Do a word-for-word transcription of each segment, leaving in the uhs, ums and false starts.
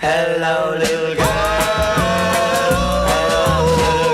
Hello, little girl. Hello, little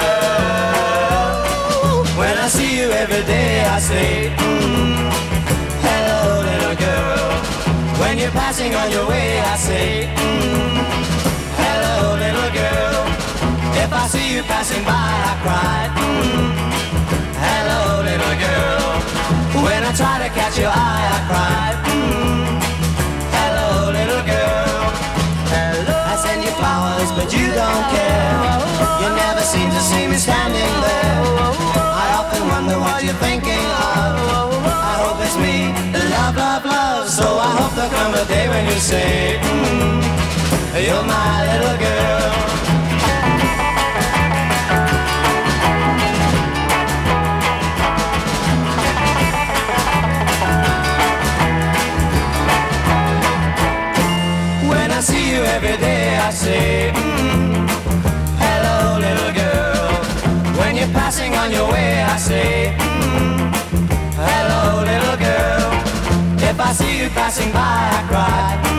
girl. When I see you every day, I say, mm, hello, little girl. When you're passing on your way, I say, mm, hello, little girl. If I see you passing by, I cry, mm, hello, little girl. When I try to catch your eye, I cry, mm, hello, little girl. Hello. I send you flowers, but you don't care. You never seem to see me standing there. I often wonder what you're thinking of. I hope it's me, love, love, love. So I hope there'll come a day when you say, mm, you're my little girl. See you every day, I say, mm, hello, little girl. When you're passing on your way, I say, mm, hello, little girl. If I see you passing by, I cry.